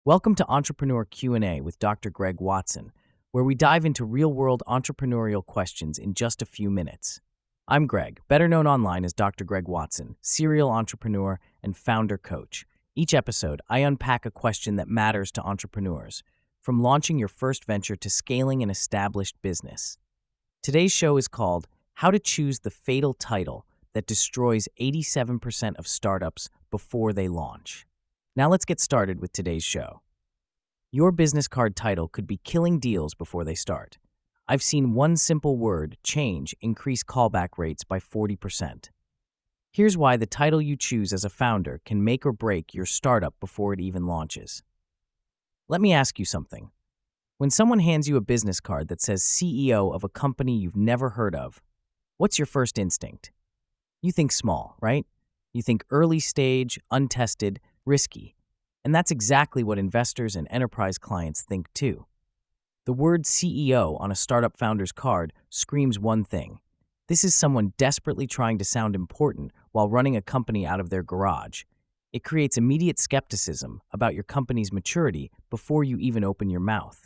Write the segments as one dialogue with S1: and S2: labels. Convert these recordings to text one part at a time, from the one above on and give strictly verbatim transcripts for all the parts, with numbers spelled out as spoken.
S1: Welcome to Entrepreneur Q and A with Doctor Greg Watson, where we dive into real-world entrepreneurial questions in just a few minutes. I'm Greg, better known online as Doctor Greg Watson, serial entrepreneur and founder coach. Each episode, I unpack a question that matters to entrepreneurs, from launching your first venture to scaling an established business. Today's show is called How to Choose the Fatal Title That Destroys eighty-seven percent of Startups Before They Launch. Now let's get started with today's show. Your business card title could be killing deals before they start. I've seen one simple word, change, increase callback rates by forty percent. Here's why the title you choose as a founder can make or break your startup before it even launches. Let me ask you something. When someone hands you a business card that says C E O of a company you've never heard of, what's your first instinct? You think small, right? You think early stage, untested, risky. And that's exactly what investors and enterprise clients think too. The word C E O on a startup founder's card screams one thing. This is someone desperately trying to sound important while running a company out of their garage. It creates immediate skepticism about your company's maturity before you even open your mouth.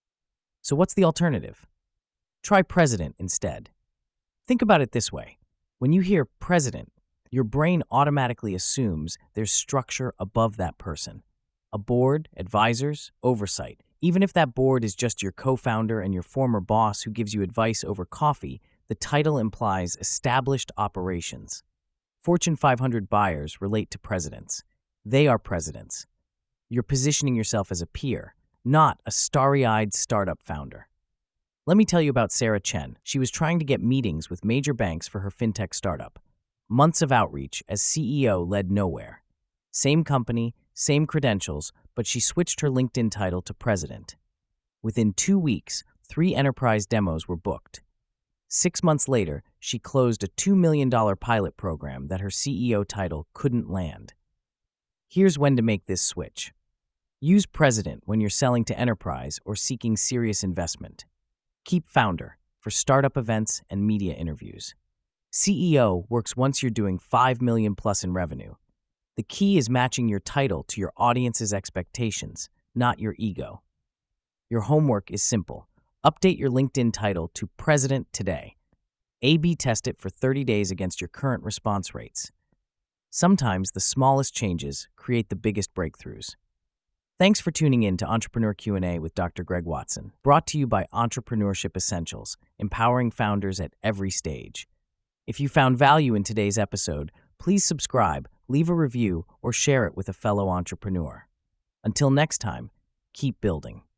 S1: So what's the alternative? Try president instead. Think about it this way. When you hear president, your brain automatically assumes there's structure above that person. A board, advisors, oversight. Even if that board is just your co-founder and your former boss who gives you advice over coffee, the title implies established operations. Fortune five hundred buyers relate to presidents. They are presidents. You're positioning yourself as a peer, not a starry-eyed startup founder. Let me tell you about Sarah Chen. She was trying to get meetings with major banks for her fintech startup. Months of outreach as C E O led nowhere. Same company, same credentials, but she switched her LinkedIn title to president. Within two weeks, three enterprise demos were booked. Six months later, she closed a two million dollars pilot program that her C E O title couldn't land. Here's when to make this switch. Use president when you're selling to enterprise or seeking serious investment. Keep founder for startup events and media interviews. C E O works once you're doing five million dollars plus in revenue. The key is matching your title to your audience's expectations, not your ego. Your homework is simple. Update your LinkedIn title to President today. A B test it for thirty days against your current response rates. Sometimes the smallest changes create the biggest breakthroughs. Thanks for tuning in to Entrepreneur Q and A with Doctor Greg Watson, brought to you by Entrepreneurship Essentials, empowering founders at every stage. If you found value in today's episode, please subscribe, leave a review, or share it with a fellow entrepreneur. Until next time, keep building.